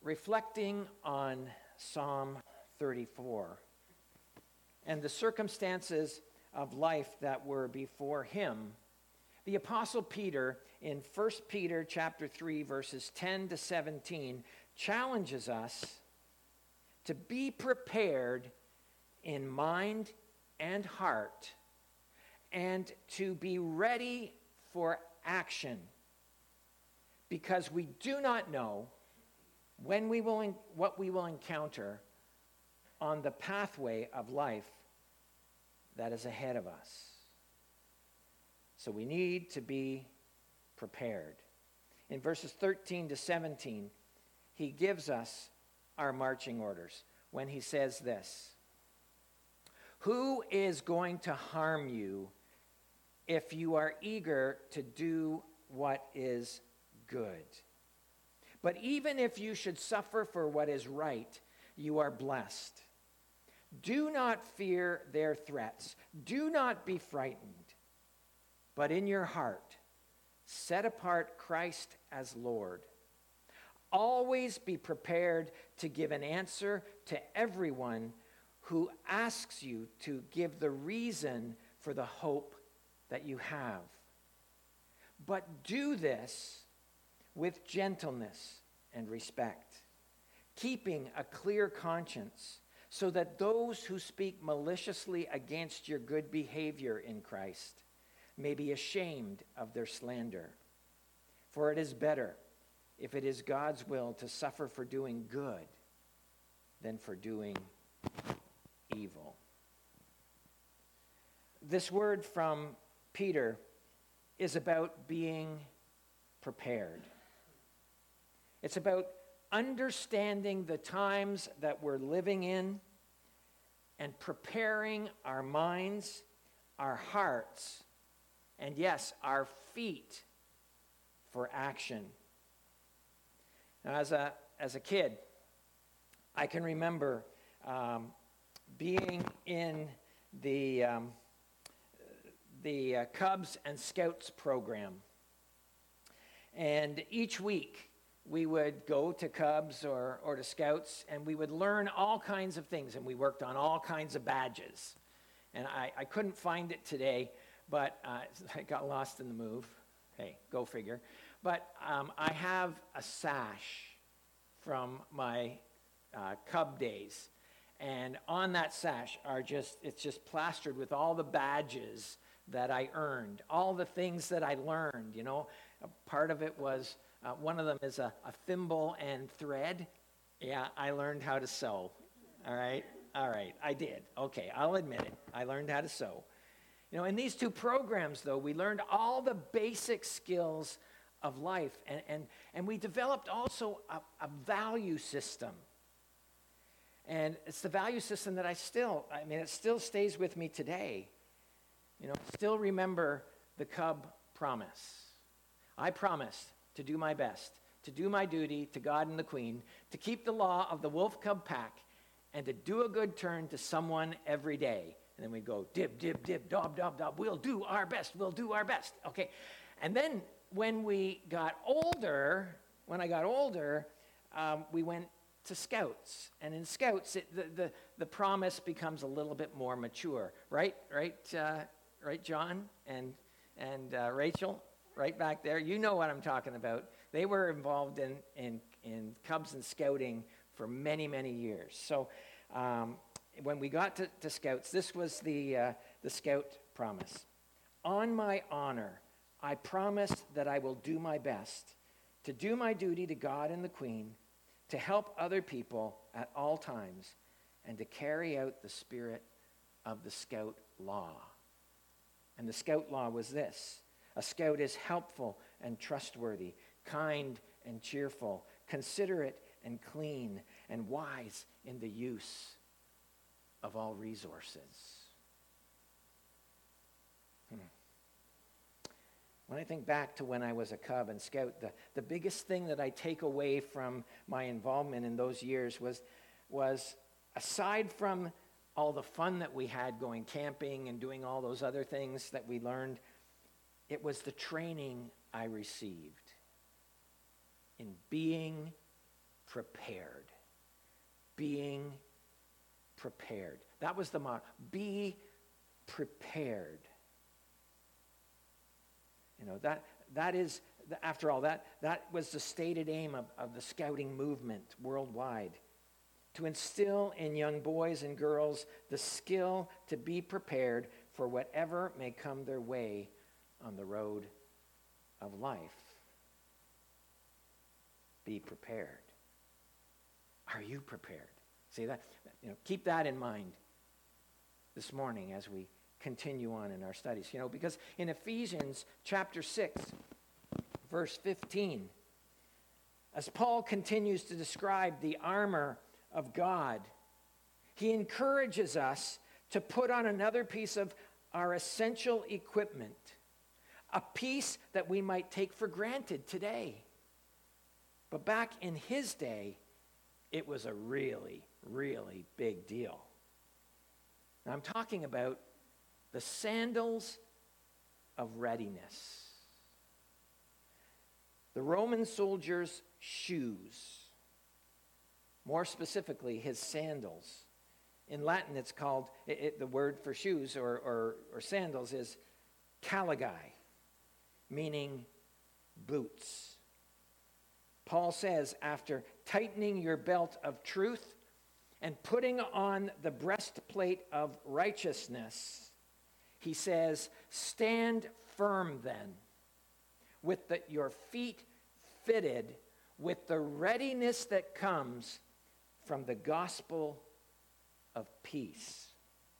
reflecting on Psalm 34 and the circumstances of life that were before him, the Apostle Peter in 1 Peter chapter 3, verses 10 to 17, challenges us to be prepared in mind and heart and to be ready for action, because we do not know what we will encounter on the pathway of life that is ahead of us. So we need to be prepared. In verses 13 to 17, he gives us our marching orders when he says this: "Who is going to harm you if you are eager to do what is good? But even if you should suffer for what is right, you are blessed. Do not fear their threats. Do not be frightened. But in your heart, set apart Christ as Lord. Always be prepared to give an answer to everyone who asks you to give the reason for the hope that you have. But do this with gentleness and respect, keeping a clear conscience, so that those who speak maliciously against your good behavior in Christ may be ashamed of their slander. For it is better, if it is God's will, to suffer for doing good than for doing evil." This word from Peter is about being prepared. It's about understanding the times that we're living in and preparing our minds, our hearts, and yes, our feet for action. Now, as a kid, I can remember being in the Cubs and Scouts program. And each week, we would go to Cubs or to Scouts, and we would learn all kinds of things, and we worked on all kinds of badges. And I couldn't find it today, but I got lost in the move. Hey, go figure. But I have a sash from my Cub days. And on that sash it's just plastered with all the badges that I earned, all the things that I learned. You know, a part of it was, one of them is a thimble and thread. Yeah, I learned how to sew. All right, I did. Okay, I'll admit it. I learned how to sew. You know, in these two programs, though, we learned all the basic skills of life, and we developed also a value system. And it's the value system that it still stays with me today. You know, still remember the Cub promise. I promise to do my best, to do my duty to God and the Queen, to keep the law of the Wolf Cub pack, and to do a good turn to someone every day. And then we go, dib, dib, dib, dob, dob, dob, we'll do our best, okay. And then when I got older, we went to Scouts. And in Scouts, the promise becomes a little bit more mature, right, John and Rachel, right back there? You know what I'm talking about. They were involved in Cubs and Scouting for many, many years. So when we got to Scouts, this was the Scout promise. On my honor, I promise that I will do my best to do my duty to God and the Queen, to help other people at all times, and to carry out the spirit of the Scout law. And the Scout law was this: a Scout is helpful and trustworthy, kind and cheerful, considerate and clean, and wise in the use of all resources. When I think back to when I was a Cub and Scout, the biggest thing that I take away from my involvement in those years was aside from all the fun that we had going camping and doing all those other things that we learned, it was the training I received in being prepared. Being prepared. That was the motto. Be prepared. That is, after all, that was the stated aim of the scouting movement worldwide. To instill in young boys and girls the skill to be prepared for whatever may come their way on the road of life. Be prepared. Are you prepared? See that? Keep that in mind this morning as we continue on in our studies. Because in Ephesians chapter 6, verse 15, as Paul continues to describe the armor of God, he encourages us to put on another piece of our essential equipment, a piece that we might take for granted today. But back in his day, it was a really, really big deal. Now, I'm talking about the sandals of readiness. The Roman soldier's shoes, more specifically his sandals. In Latin, it's called, the word for shoes or sandals is caligae, meaning boots. Paul says, after tightening your belt of truth and putting on the breastplate of righteousness, he says, stand firm then, with your feet fitted with the readiness that comes from the gospel of peace.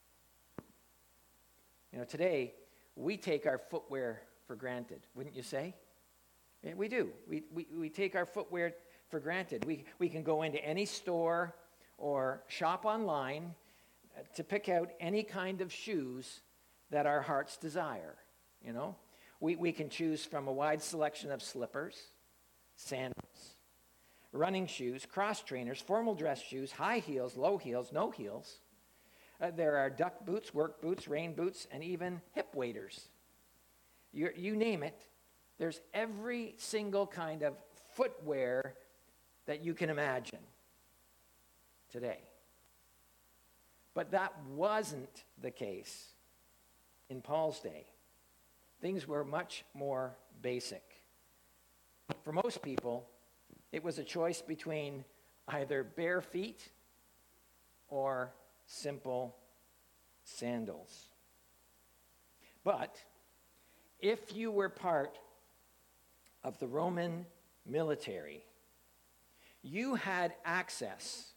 Today, we take our footwear for granted, wouldn't you say? Yeah, we do. We take our footwear for granted. We can go into any store or shop online to pick out any kind of shoes that our hearts desire. We can choose from a wide selection of slippers, sandals, running shoes, cross trainers, formal dress shoes, high heels, low heels, no heels. There are duck boots, work boots, rain boots, and even hip waders. You name it. There's every single kind of footwear that you can imagine today. But that wasn't the case in Paul's day. Things were much more basic. For most people, it was a choice between either bare feet or simple sandals. But if you were part of the Roman military, you had access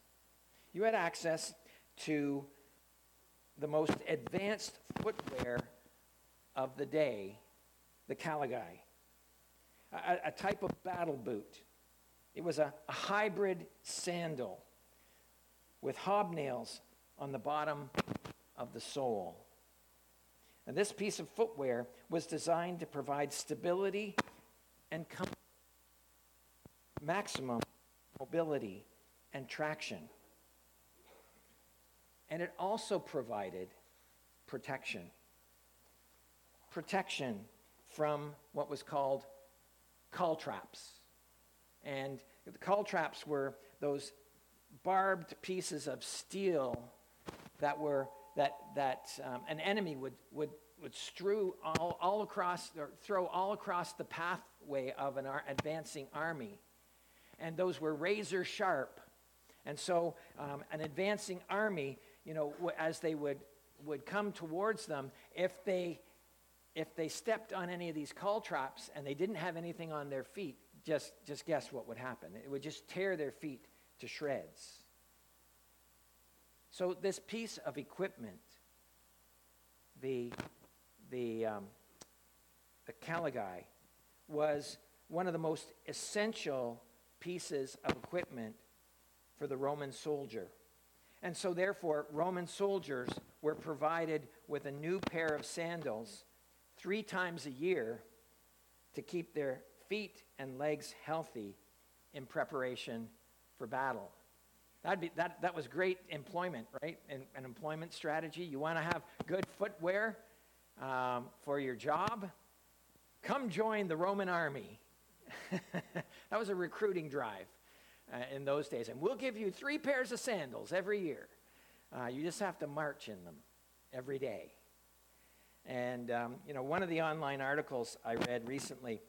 to the most advanced footwear of the day, the caligae, a type of battle boot. It was a hybrid sandal with hobnails on the bottom of the sole. And this piece of footwear was designed to provide stability and maximum mobility and traction. And it also provided protection. Protection from what was called caltraps. And the caltraps were those barbed pieces of steel that an enemy would strew all across, or throw all across the pathway of an advancing army. And those were razor sharp. And so an advancing army, as they would come towards them, if they stepped on any of these caltraps and they didn't have anything on their feet, just guess what would happen. It would just tear their feet to shreds. So this piece of equipment, the caligae, was one of the most essential pieces of equipment for the Roman soldier. And so therefore, Roman soldiers were provided with a new pair of sandals 3 times a year to keep their feet and legs healthy in preparation for battle. That was great employment, right? An employment strategy. You want to have good footwear for your job? Come join the Roman army. That was a recruiting drive. in those days. And we'll give you 3 pairs of sandals every year. You just have to march in them every day. And, one of the online articles I read recently,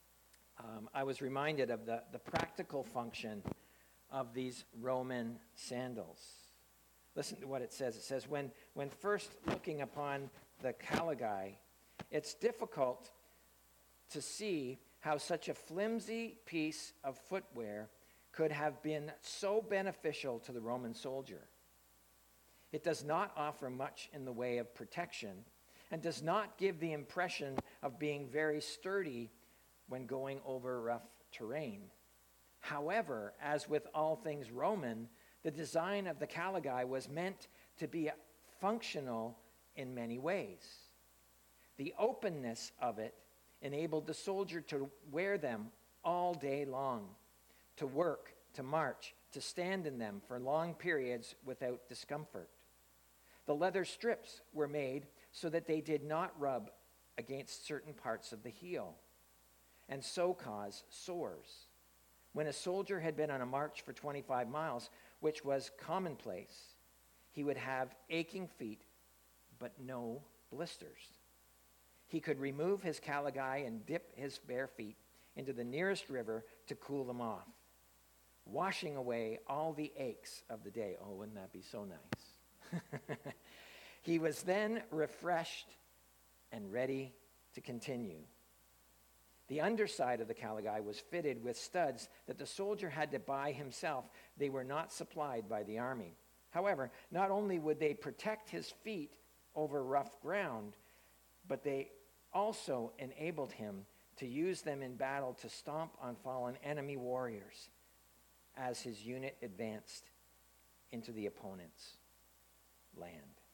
I was reminded of the practical function of these Roman sandals. Listen to what it says. It says, when first looking upon the caligae, it's difficult to see how such a flimsy piece of footwear could have been so beneficial to the Roman soldier. It does not offer much in the way of protection and does not give the impression of being very sturdy when going over rough terrain. However, as with all things Roman, the design of the caligae was meant to be functional in many ways. The openness of it enabled the soldier to wear them all day long, to work, to march, to stand in them for long periods without discomfort. The leather strips were made so that they did not rub against certain parts of the heel and so cause sores. When a soldier had been on a march for 25 miles, which was commonplace, he would have aching feet but no blisters. He could remove his caligae and dip his bare feet into the nearest river to cool them off, washing away all the aches of the day. Oh, wouldn't that be so nice? He was then refreshed and ready to continue. The underside of the caligae was fitted with studs that the soldier had to buy himself. They were not supplied by the army. However, not only would they protect his feet over rough ground, but they also enabled him to use them in battle to stomp on fallen enemy warriors as his unit advanced into the opponent's land.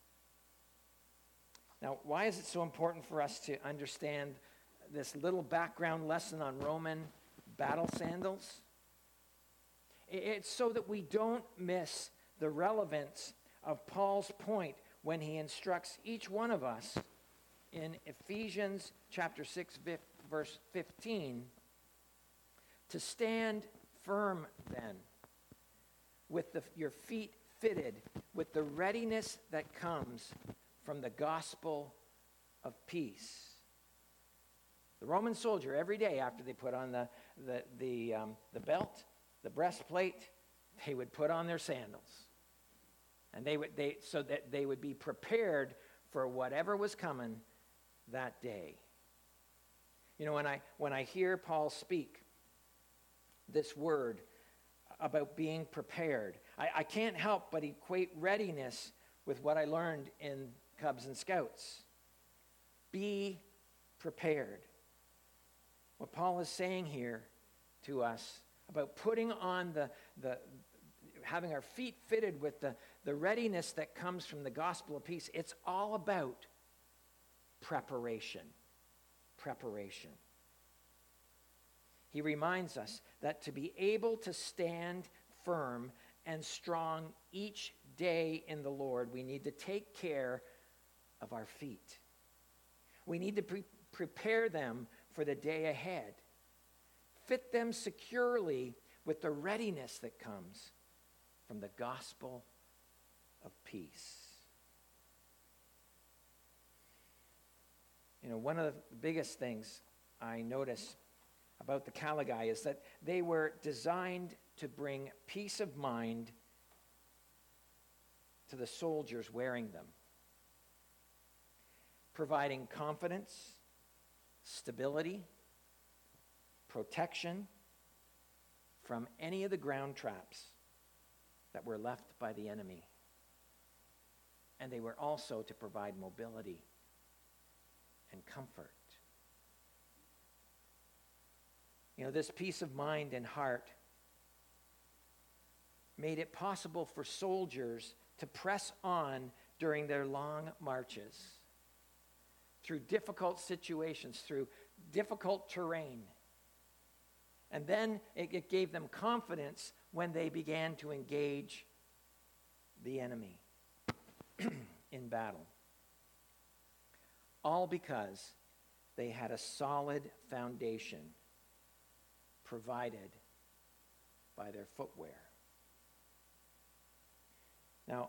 Now, why is it so important for us to understand this little background lesson on Roman battle sandals? It's so that we don't miss the relevance of Paul's point when he instructs each one of us in Ephesians chapter 6, verse 15, to stand firm then, with your feet fitted with the readiness that comes from the gospel of peace. The Roman soldier, every day after they put on the belt, the breastplate, they would put on their sandals, and so that they would be prepared for whatever was coming that day. When I hear Paul speak this word about being prepared, I can't help but equate readiness with what I learned in Cubs and Scouts. Be prepared. What Paul is saying here to us about putting on having our feet fitted with the readiness that comes from the gospel of peace, it's all about preparation. Preparation. He reminds us that to be able to stand firm and strong each day in the Lord, we need to take care of our feet. We need to prepare them for the day ahead. Fit them securely with the readiness that comes from the gospel of peace. One of the biggest things I notice about the caligae is that they were designed to bring peace of mind to the soldiers wearing them, providing confidence, stability, protection from any of the ground traps that were left by the enemy. And they were also to provide mobility and comfort. This peace of mind and heart made it possible for soldiers to press on during their long marches, through difficult situations, through difficult terrain. And then it gave them confidence when they began to engage the enemy in battle. All because they had a solid foundation provided by their footwear. Now,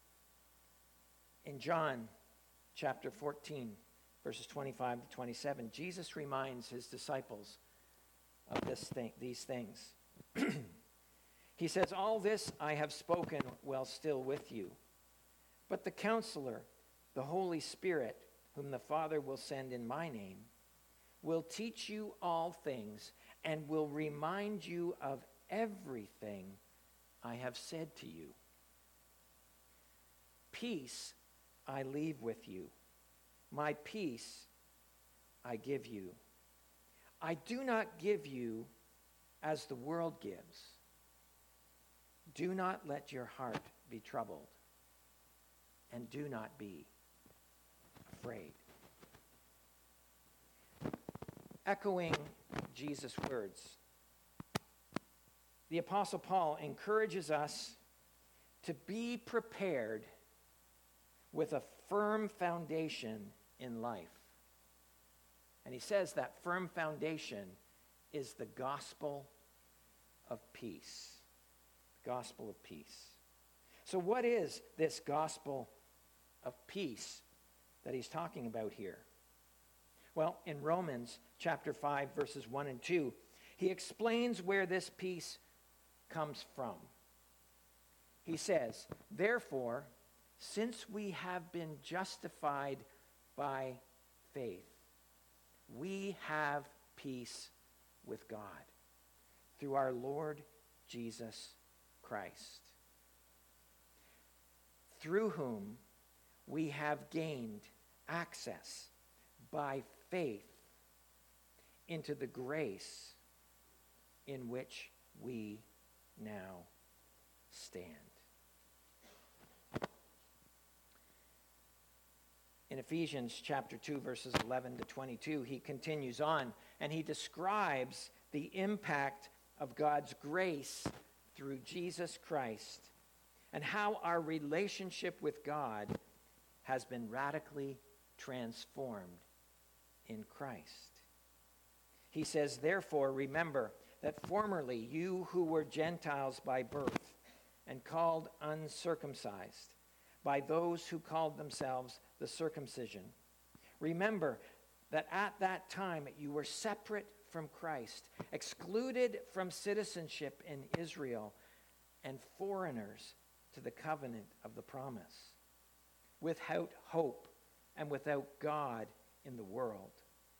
in John chapter 14, verses 25 to 27, Jesus reminds his disciples of these things. He says, "All this I have spoken while still with you. But the Counselor, the Holy Spirit, whom the Father will send in my name, will teach you all things and will remind you of everything I have said to you. Peace I leave with you. My peace I give you. I do not give you as the world gives. Do not let your heart be troubled, and do not be afraid." Echoing Jesus' words, the Apostle Paul encourages us to be prepared with a firm foundation in life. And he says that firm foundation is the gospel of peace. The gospel of peace. So what is this gospel of peace that he's talking about here? Well, in Romans chapter 5, verses 1 and 2, he explains where this peace comes from. He says, "Therefore, since we have been justified by faith, we have peace with God through our Lord Jesus Christ, through whom we have gained access by faith into the grace in which we now stand." In Ephesians chapter 2, verses 11 to 22, he continues on and he describes the impact of God's grace through Jesus Christ and how our relationship with God has been radically transformed in Christ. He says, "Therefore, remember that formerly you who were Gentiles by birth and called uncircumcised by those who called themselves the circumcision, remember that at that time you were separate from Christ, excluded from citizenship in Israel, and foreigners to the covenant of the promise, without hope and without God in the world.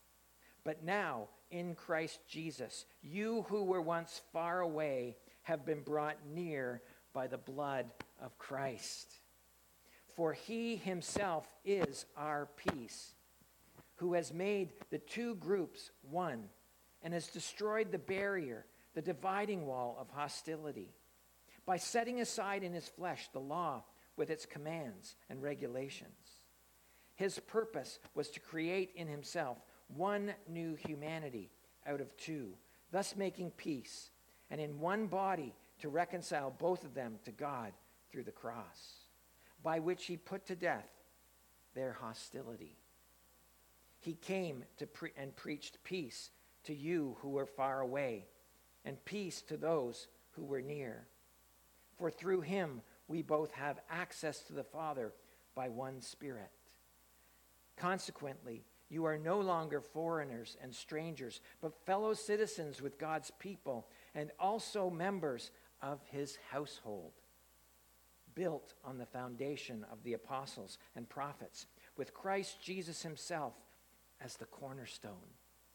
But now, in Christ Jesus, you who were once far away have been brought near by the blood of Christ. For he himself is our peace, who has made the two groups one and has destroyed the barrier, the dividing wall of hostility, by setting aside in his flesh the law with its commands and regulations. His purpose was to create in himself one new humanity out of two, thus making peace, and in one body to reconcile both of them to God through the cross, by which he put to death their hostility. He came to and preached peace to you who were far away, and peace to those who were near. For through him we both have access to the Father by one Spirit. Consequently, you are no longer foreigners and strangers, but fellow citizens with God's people and also members of his household, built on the foundation of the apostles and prophets, with Christ Jesus himself as the cornerstone.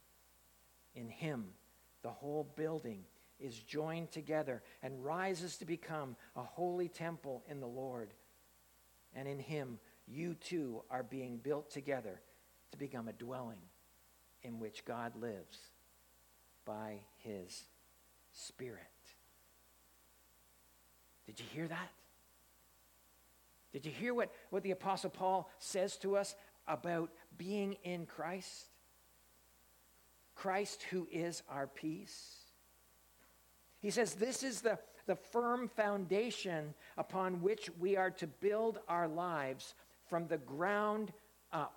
In him, the whole building is joined together and rises to become a holy temple in the Lord. And in him, you too are being built together to become a dwelling in which God lives by his Spirit. Did you hear that? Did you hear what the Apostle Paul says to us about being in Christ? Christ who is our peace. He says this is the firm foundation upon which we are to build our lives from the ground up.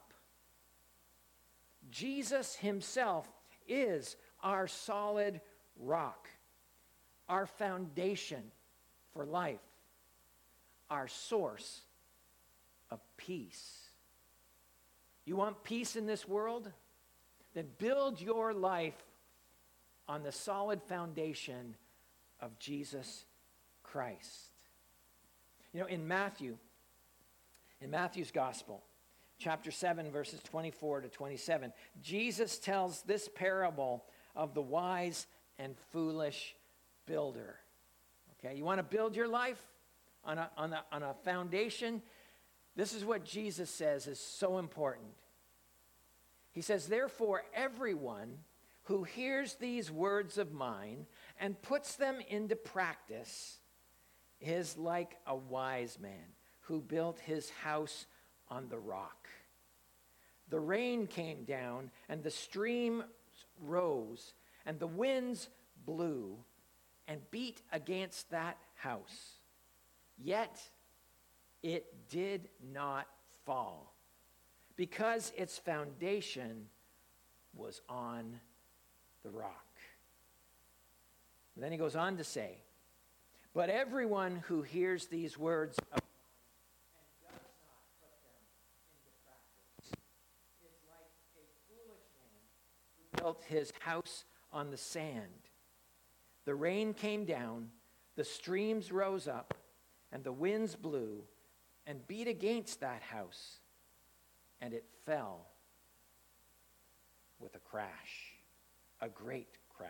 Jesus himself is our solid rock, our foundation for life, our source of peace. You want peace in this world? Then build your life on the solid foundation of Jesus Christ. You know, in Matthew's gospel, chapter 7, verses 24 to 27, Jesus tells this parable of the wise and foolish builder. Okay, you want to build your life on a foundation? This is what Jesus says is so important. He says, therefore, everyone who hears these words of mine and puts them into practice is like a wise man who built his house on the rock. The rain came down, and the stream rose, and the winds blew and beat against that house. Yet it did not fall, because its foundation was on the rock. And then he goes on to say, but everyone who hears these words of mine and does not put them into practice is like a foolish man who built his house on the sand. The rain came down, the streams rose up, and the winds blew and beat against that house, and it fell with a crash, a great crash.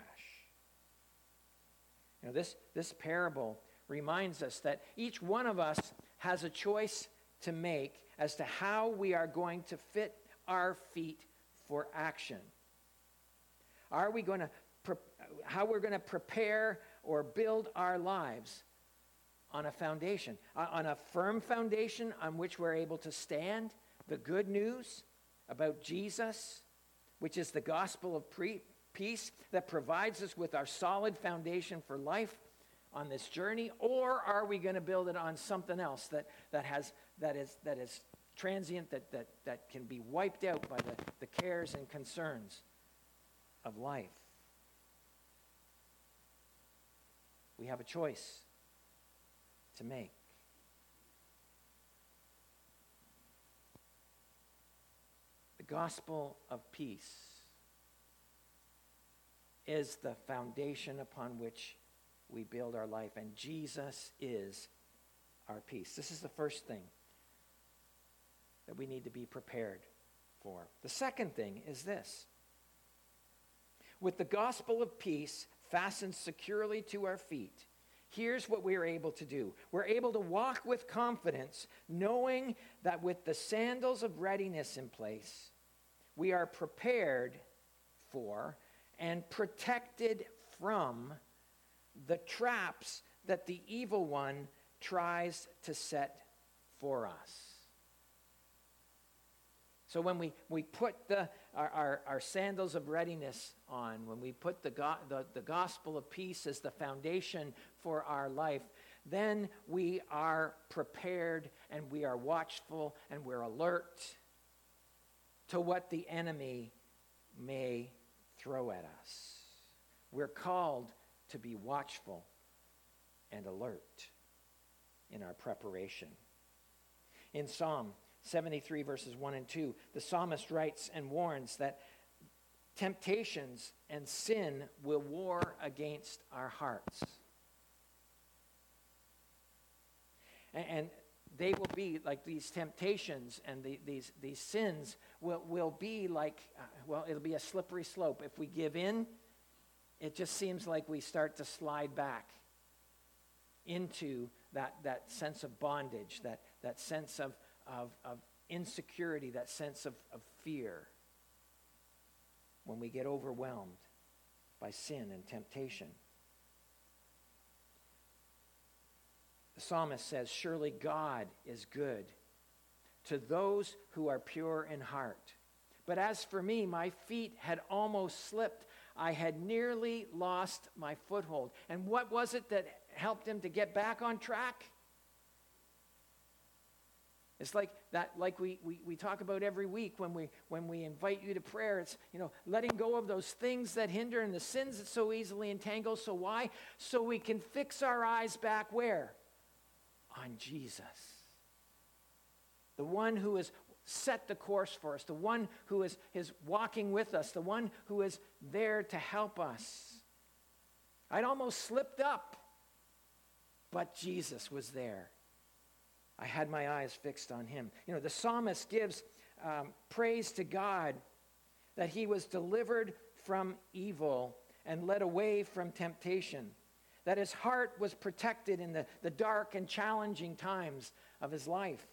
You know, this parable reminds us that each one of us has a choice to make as to how we are going to fit our feet for action. Are we going to how we're going to prepare or build our lives on a foundation, on a firm foundation on which we're able to stand, the good news about Jesus, which is the gospel of peace that provides us with our solid foundation for life on this journey, or are we going to build it on something else that is transient, that can be wiped out by the cares and concerns of life? We have a choice to make. The gospel of peace is the foundation upon which we build our life, and Jesus is our peace. This is the first thing that we need to be prepared for. The second thing is this. With the gospel of peace fastened securely to our feet, here's what we are able to do. We're able to walk with confidence, knowing that with the sandals of readiness in place, we are prepared for and protected from the traps that the evil one tries to set for us. So when we put our sandals of readiness on, when we put the gospel of peace as the foundation for our life, then we are prepared and we are watchful and we're alert to what the enemy may throw at us. We're called to be watchful and alert in our preparation. In Psalm 73 verses 1 and 2, the psalmist writes and warns that temptations and sin will war against our hearts. And they will be like these temptations and these sins will be like, it'll be a slippery slope. If we give in, it just seems like we start to slide back into that sense of bondage, that sense of insecurity, that sense of fear when we get overwhelmed by sin and temptation. The psalmist says, surely God is good to those who are pure in heart. But as for me, my feet had almost slipped. I had nearly lost my foothold. And what was it that helped him to get back on track? It's like that, like we talk about every week when we invite you to prayer. It's, letting go of those things that hinder and the sins that so easily entangle. So why? So we can fix our eyes back where? On Jesus. The one who has set the course for us, the one who is walking with us, the one who is there to help us. I'd almost slipped up, but Jesus was there. I had my eyes fixed on him. The psalmist gives praise to God that he was delivered from evil and led away from temptation, that his heart was protected in the dark and challenging times of his life.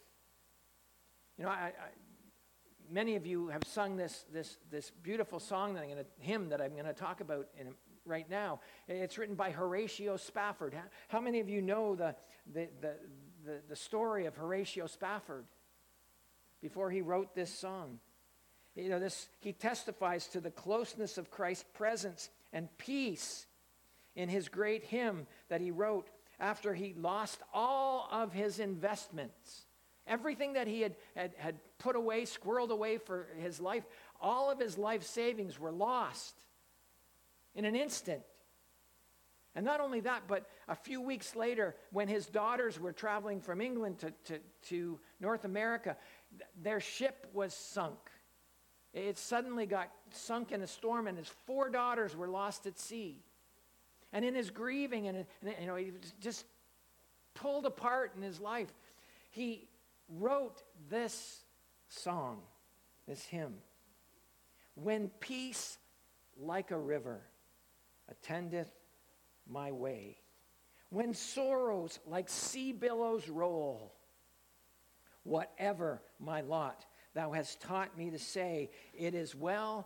Many of you have sung this beautiful song, hymn that I'm going to talk about right now. It's written by Horatio Spafford. How many of you know the story of Horatio Spafford before he wrote this song? He testifies to the closeness of Christ's presence and peace in his great hymn that he wrote after he lost all of his investments. Everything that he had put away, squirreled away for his life, all of his life savings were lost in an instant. And not only that, but a few weeks later, when his daughters were traveling from England to North America, their ship was sunk. It suddenly got sunk in a storm, and his 4 daughters were lost at sea. And in his grieving, and he was just pulled apart in his life, he wrote this song, this hymn. When peace like a river attendeth my way, when sorrows like sea billows roll, whatever my lot, thou hast taught me to say, it is well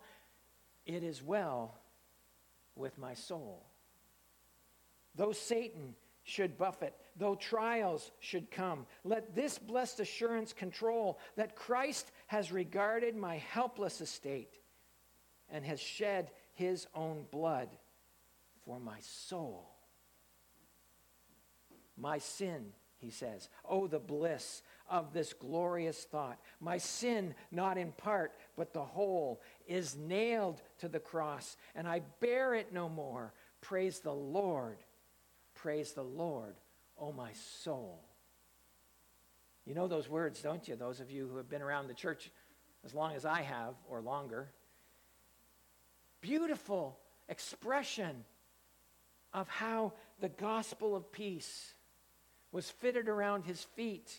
with my soul. Though Satan should buffet, though trials should come, let this blessed assurance control that Christ has regarded my helpless estate and has shed his own blood for my soul. My sin, he says, oh, the bliss of this glorious thought. My sin, not in part, but the whole, is nailed to the cross, and I bear it no more. Praise the Lord. Praise the Lord, oh my soul. You know those words, don't you? Those of you who have been around the church as long as I have, or longer. Beautiful expression of how the gospel of peace was fitted around his feet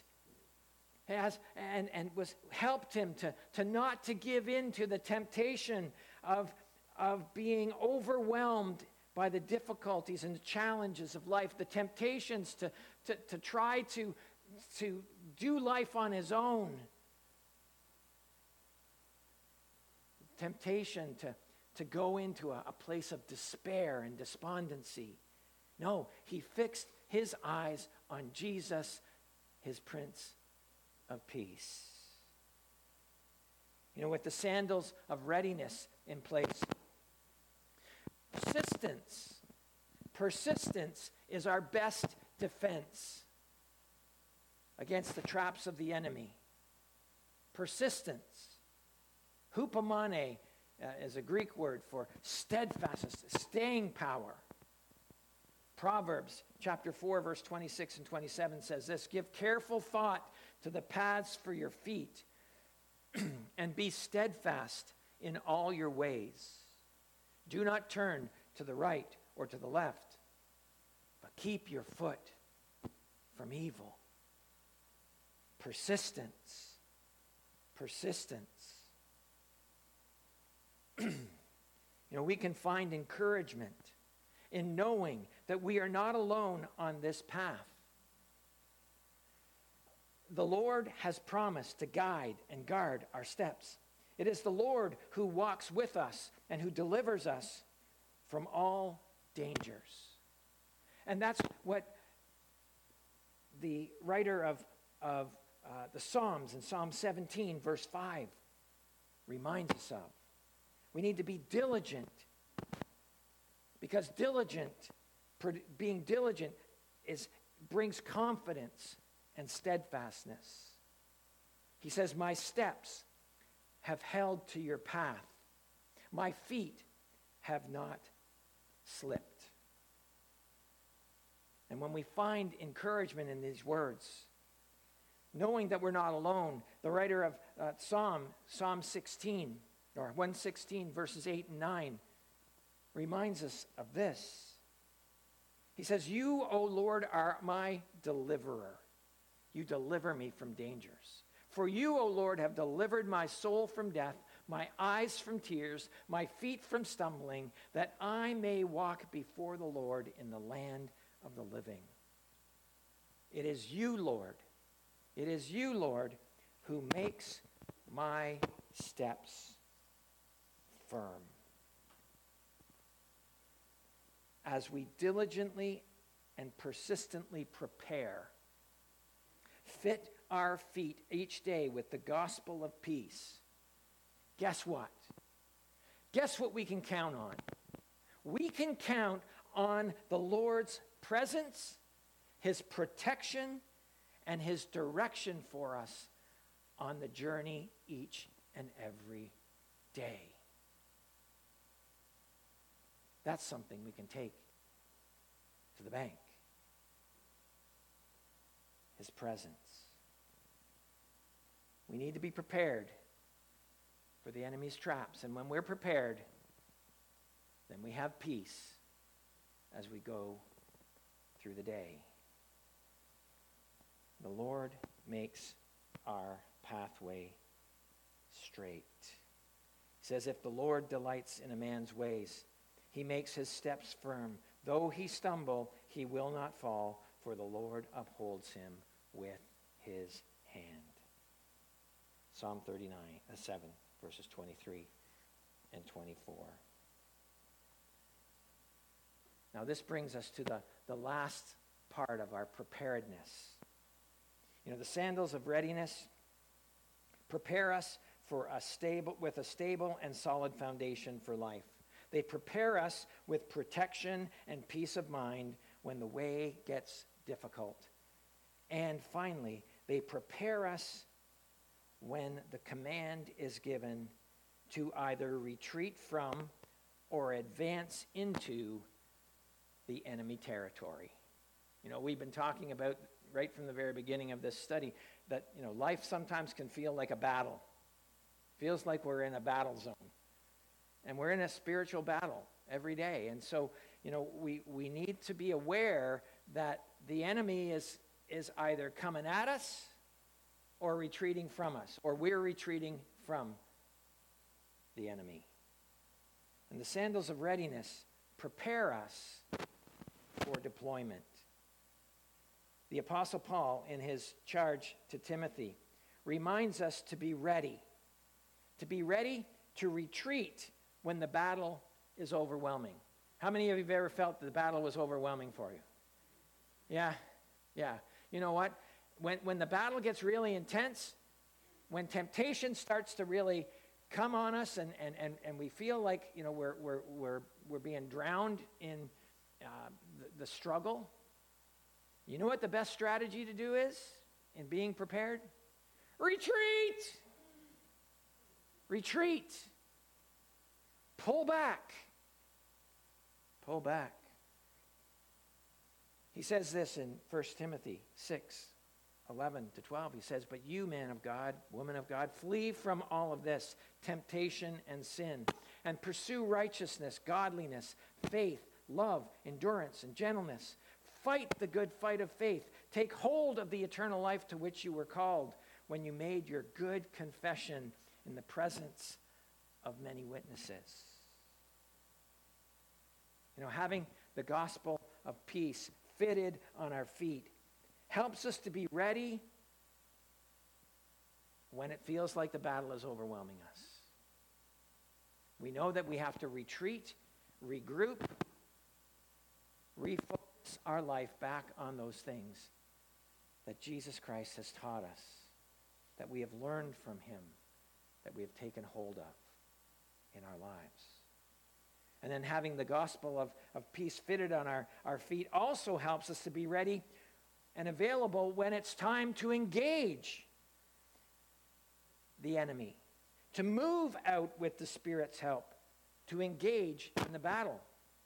and was helped him to not to give in to the temptation of being overwhelmed by the difficulties and the challenges of life, the temptations to try to do life on his own, temptation to go into a place of despair and despondency. No, he fixed his eyes on Jesus, his Prince of Peace. With the sandals of readiness in place. Persistence is our best defense against the traps of the enemy. Persistence. Hupomone is a Greek word for steadfastness, staying power. Proverbs chapter 4, verse 26 and 27 says this, give careful thought to the paths for your feet and be steadfast in all your ways. Do not turn to the right or to the left, but keep your foot from evil. Persistence. We can find encouragement in knowing that we are not alone on this path. The Lord has promised to guide and guard our steps. It is the Lord who walks with us and who delivers us from all dangers. And that's what the writer of the Psalms in Psalm 17, verse 5, reminds us of. We need to be diligent, because being diligent brings confidence and steadfastness. He says, my steps have held to your path. My feet have not slipped. And when we find encouragement in these words, knowing that we're not alone, the writer of Psalm 16, or 116, verses 8 and 9, reminds us of this. He says, you, O Lord, are my deliverer. You deliver me from dangers. For you, O Lord, have delivered my soul from death, my eyes from tears, my feet from stumbling, that I may walk before the Lord in the land of the living. It is you, Lord. It is you, Lord, who makes my steps firm. As we diligently and persistently prepare, fit our feet each day with the gospel of peace, guess what? Guess what we can count on? We can count on the Lord's presence, his protection, and his direction for us on the journey each and every day. That's something we can take to the bank. His presence. We need to be prepared for the enemy's traps. And when we're prepared, then we have peace as we go through the day. The Lord makes our pathway straight. He says, if the Lord delights in a man's ways, he makes his steps firm. Though he stumble, he will not fall, for the Lord upholds him with his hand. Psalm 7, verses 23 and 24. Now this brings us to the last part of our preparedness. You know, the sandals of readiness prepare us for with a stable and solid foundation for life. They prepare us with protection and peace of mind when the way gets difficult. And finally, they prepare us when the command is given to either retreat from or advance into the enemy territory. You know, we've been talking about right from the very beginning of this study that, you know, life sometimes can feel like a battle. Feels like we're in a battle zone. And we're in a spiritual battle every day. And so, you know, we need to be aware that the enemy is either coming at us or retreating from us, or we're retreating from the enemy. And the sandals of readiness prepare us for deployment. The Apostle Paul, in his charge to Timothy, reminds us to be ready to retreat when the battle is overwhelming. How many of you have ever felt that the battle was overwhelming for you? Yeah. You know what? When the battle gets really intense, when temptation starts to really come on us and we feel like, you know, we're being drowned in the struggle, you know what the best strategy to do is in being prepared? Retreat. Pull back. He says this in 1 Timothy 6:11-12. He says, but you, man of God, woman of God, flee from all of this, temptation and sin, and pursue righteousness, godliness, faith, love, endurance, and gentleness. Fight the good fight of faith. Take hold of the eternal life to which you were called when you made your good confession in the presence of many witnesses. You know, having the gospel of peace fitted on our feet helps us to be ready when it feels like the battle is overwhelming us. We know that we have to retreat, regroup, refocus our life back on those things that Jesus Christ has taught us, that we have learned from him, that we have taken hold of in our lives. And then having the gospel of peace fitted on our feet also helps us to be ready and available when it's time to engage the enemy, to move out with the Spirit's help, to engage in the battle.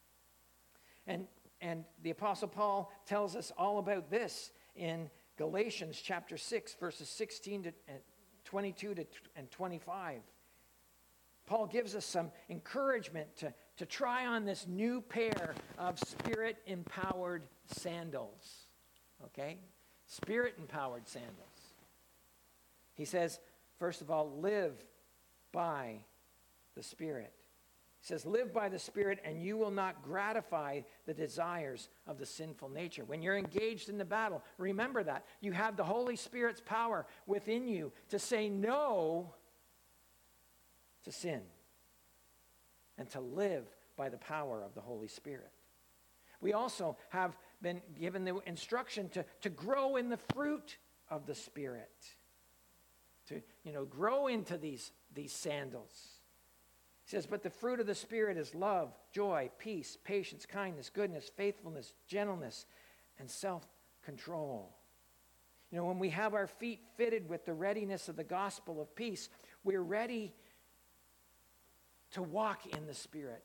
And the Apostle Paul tells us all about this in Galatians chapter 6, verses 16 to 22 and 25. Paul gives us some encouragement to try on this new pair of Spirit-empowered sandals. Okay? Spirit-empowered sandals. He says, first of all, live by the Spirit. He says, live by the Spirit and you will not gratify the desires of the sinful nature. When you're engaged in the battle, remember that. You have the Holy Spirit's power within you to say no to sin and to live by the power of the Holy Spirit. We also have been given the instruction to grow in the fruit of the Spirit, to grow into these sandals. He says, but the fruit of the Spirit is love, joy, peace, patience, kindness, goodness, faithfulness, gentleness, and self-control. When we have our feet fitted with the readiness of the gospel of peace, we're ready to walk in the Spirit.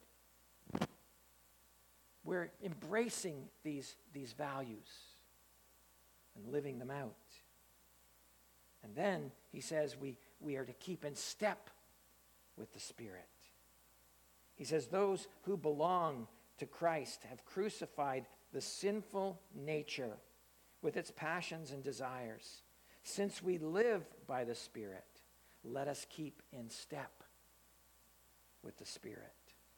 We're embracing these values and living them out. And then he says we are to keep in step with the Spirit. He says those who belong to Christ have crucified the sinful nature with its passions and desires. Since we live by the Spirit, let us keep in step with the Spirit.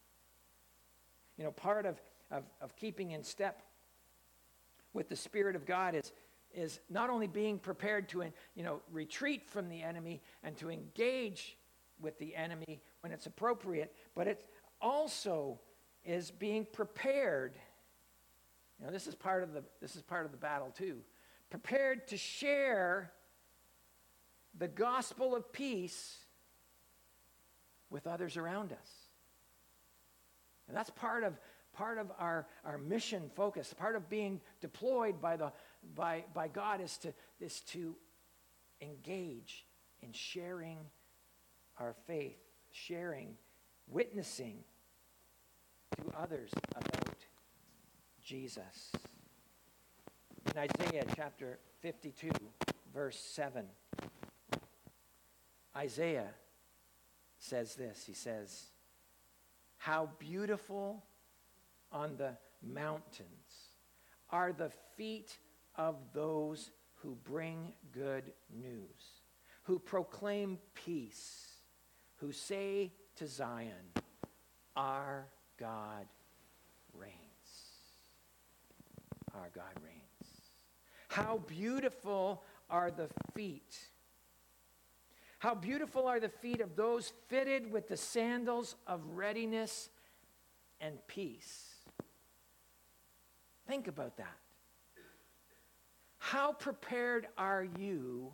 Part of keeping in step with the Spirit of God is not only being prepared to retreat from the enemy and to engage with the enemy when it's appropriate, but it also is being prepared. This is part of the battle too. Prepared to share the gospel of peace with others around us. And that's part of our mission focus. Part of being deployed by God is to engage in sharing our faith, witnessing to others about Jesus. In Isaiah chapter 52, verse 7, Isaiah says this. He says, how beautiful on the mountains are the feet of those who bring good news, who proclaim peace, who say to Zion, our God reigns. Our God reigns. How beautiful are the feet. How beautiful are the feet of those fitted with the sandals of readiness and peace. Think about that. How prepared are you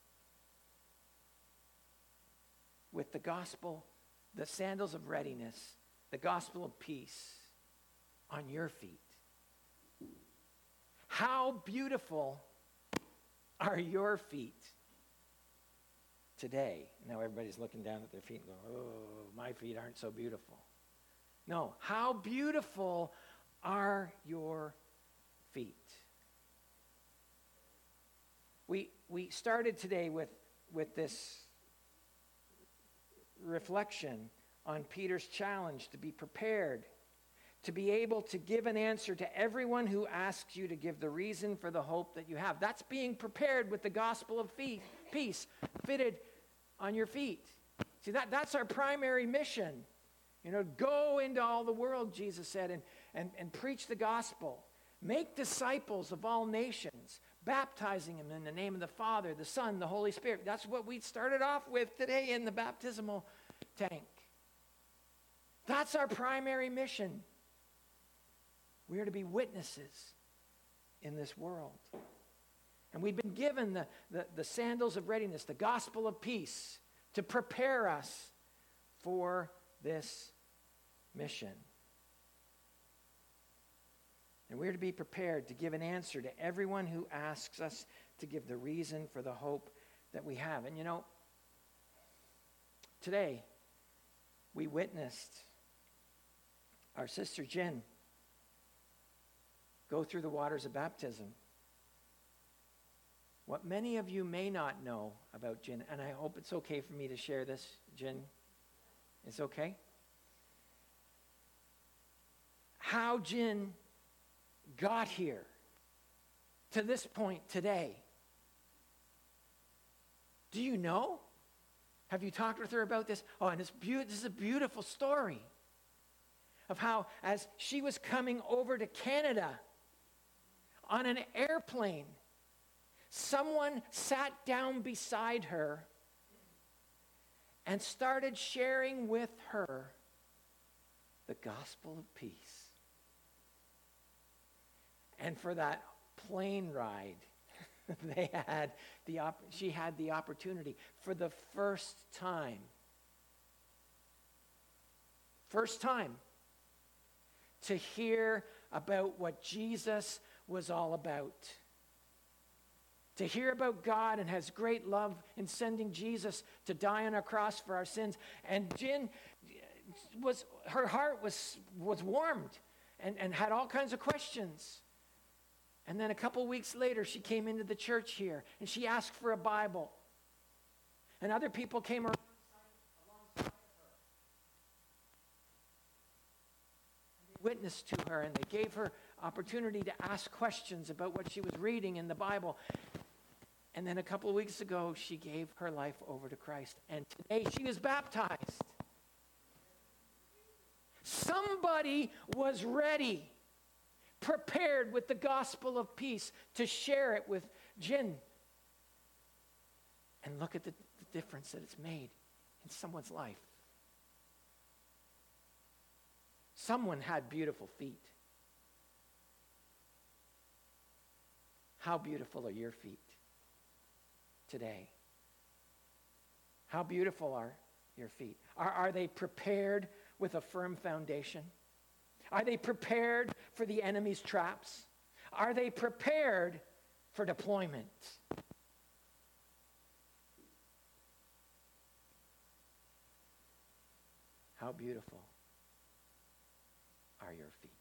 with the gospel, the sandals of readiness, the gospel of peace on your feet? How beautiful are your feet today? Now everybody's looking down at their feet and going, oh, my feet aren't so beautiful. No, how beautiful are your feet? We started today with this reflection on Peter's challenge to be prepared, to be able to give an answer to everyone who asks you to give the reason for the hope that you have. That's being prepared with the gospel of peace fitted on your feet. See, that's our primary mission. Go into all the world, Jesus said, and preach the gospel. Make disciples of all nations, baptizing them in the name of the Father, the Son, the Holy Spirit. That's what we started off with today in the baptismal tank. That's our primary mission. We are to be witnesses in this world. And we've been given the sandals of readiness, the gospel of peace, to prepare us for this mission. And we're to be prepared to give an answer to everyone who asks us to give the reason for the hope that we have. And Today, we witnessed our sister Jen go through the waters of baptism. What many of you may not know about Jen, and I hope it's okay for me to share this, Jen, it's okay? How Jen got here to this point today. Do you know? Have you talked with her about this? Oh, and this is a beautiful story of how, as she was coming over to Canada on an airplane, someone sat down beside her and started sharing with her the gospel of peace. And for that plane ride, she had the opportunity for the first time to hear about what Jesus was all about. To hear about God and His great love in sending Jesus to die on a cross for our sins. And Jen her heart was warmed and had all kinds of questions. And then a couple weeks later, she came into the church here and she asked for a Bible. And other people came alongside of her. And they witnessed to her and they gave her opportunity to ask questions about what she was reading in the Bible. And then a couple of weeks ago, she gave her life over to Christ. And today, she was baptized. Somebody was ready, prepared with the gospel of peace to share it with Jen. And look at the difference that it's made in someone's life. Someone had beautiful feet. How beautiful are your feet today? How beautiful are your feet? Are they prepared with a firm foundation? Are they prepared for the enemy's traps? Are they prepared for deployment? How beautiful are your feet?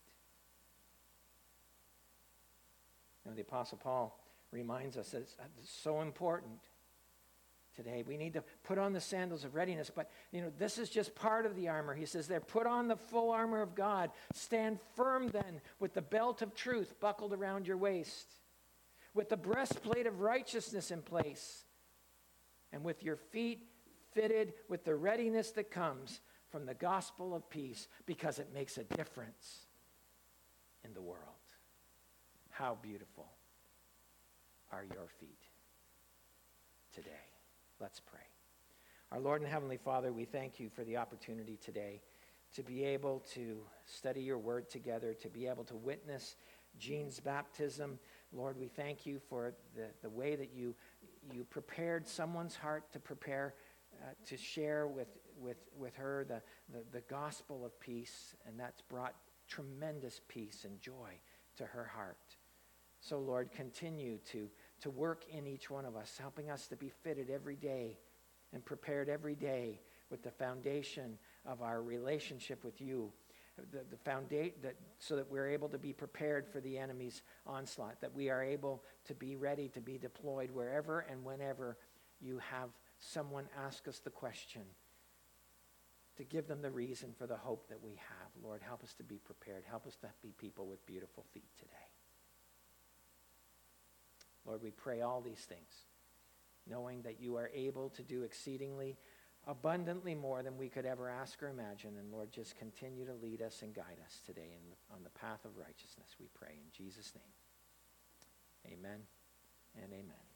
Now, the Apostle Paul reminds us that it's so important today. We need to put on the sandals of readiness, but this is just part of the armor. He says there, put on the full armor of God. Stand firm then with the belt of truth buckled around your waist, with the breastplate of righteousness in place, and with your feet fitted with the readiness that comes from the gospel of peace, because it makes a difference in the world. How beautiful are your feet today? Let's pray. Our Lord and Heavenly Father, we thank you for the opportunity today to be able to study your word together, to be able to witness Jean's baptism. Lord, we thank you for the way that you prepared someone's heart to prepare to share with her the gospel of peace, and that's brought tremendous peace and joy to her heart. So, Lord, continue to work in each one of us, helping us to be fitted every day and prepared every day with the foundation of our relationship with you, the foundation so that we're able to be prepared for the enemy's onslaught, that we are able to be ready to be deployed wherever and whenever you have someone ask us the question, to give them the reason for the hope that we have. Lord, help us to be prepared. Help us to be people with beautiful feet today. Lord, we pray all these things, knowing that you are able to do exceedingly abundantly more than we could ever ask or imagine. And Lord, just continue to lead us and guide us today on the path of righteousness, we pray in Jesus' name. Amen and amen.